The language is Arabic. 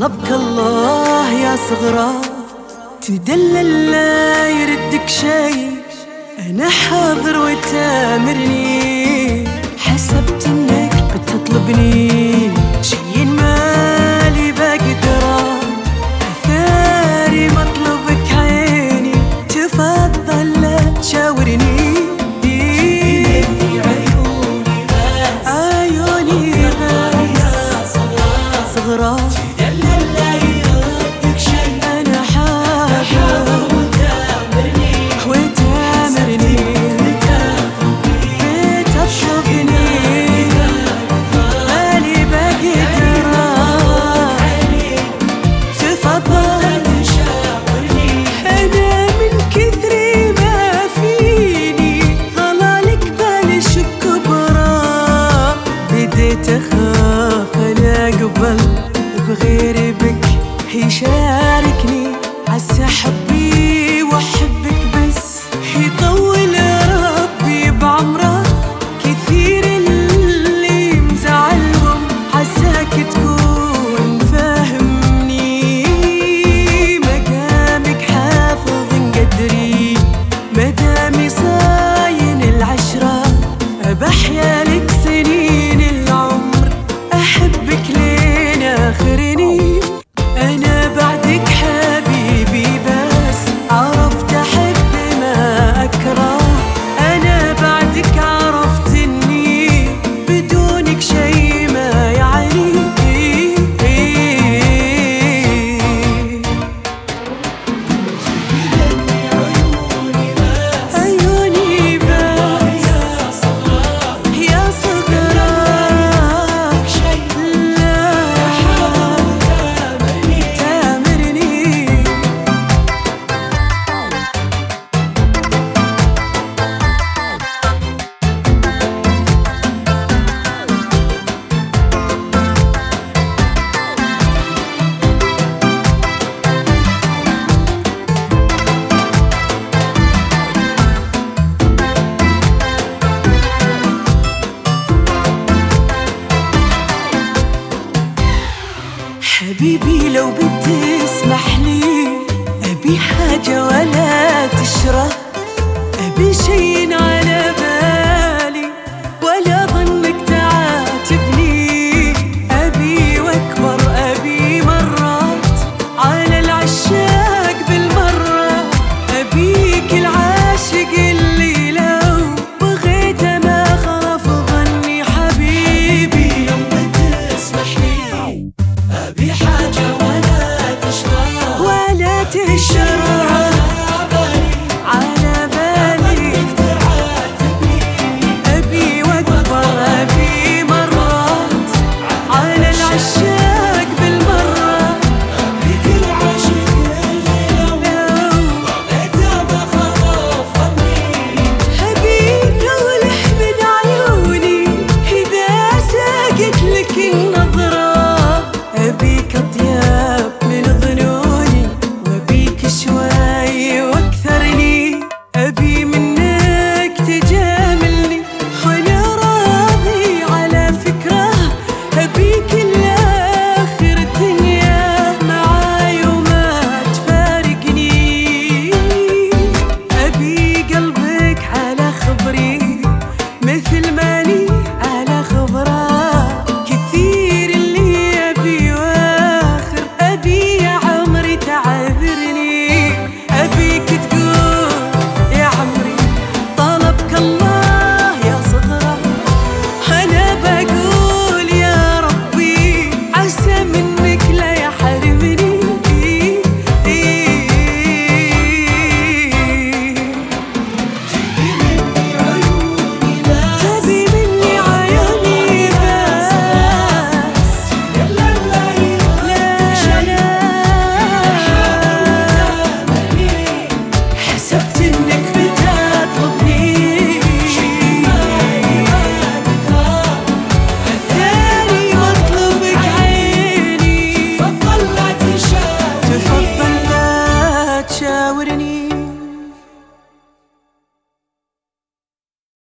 طلبك الله يا صغرى، تدلل لا يردك شي، أنا حاضر وتامرني، حسبت إنك بتطلبني شي مالي بقدره، أثاري مطلبك عيني، تفضل لا تشاورني. عيوني بس صغرى تدلل لا يردك شي، أنا حاضر وتامرني، بتطلبني مالي بقدره، تفضل تشاورني. أنا من كثر ما فيني ظلالك بلش بكبره، بديت أخاف أنا قبل بغيري بك يشاركني، عسى حبي وأحبك بس يطول ربي بعمره، كثير اللي مزعلهم عساك تكون فاهمني، مقامك حافظ قدري، مدامي صاين العشرة، بحيالك سنين العمر، أحبك لين آخرني. أنا بعدك حبيبي بس عرفت أحب ما أكره، أنا بعدك عرفت إني بدونك شي ما يعني. عيوني بس يا صغرى لا تامرني. حبيبي لو بتسمح لي، أبي حاجة ولا